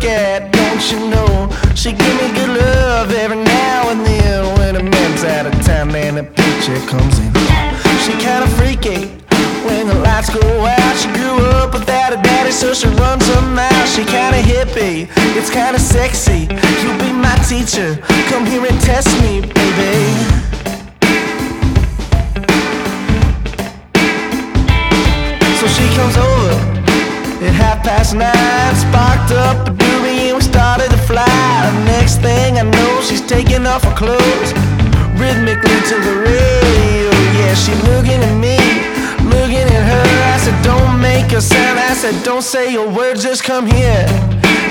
at, don't you know? She give me good love every now and then. When a man's out of town and a picture comes in, she kinda freaky when the lights go out. She grew up without a daddy, so she runs her mouth. She kinda hippie, it's kinda sexy. You'll be my teacher, come here and test me, baby. So she comes over at 9:30, sparked up a doobie and we started to fly. The next thing I know, she's taking off her clothes, rhythmically to the radio. Yeah, she looking at me, looking at her. I said, don't make a sound. I said, don't say a word, just come here.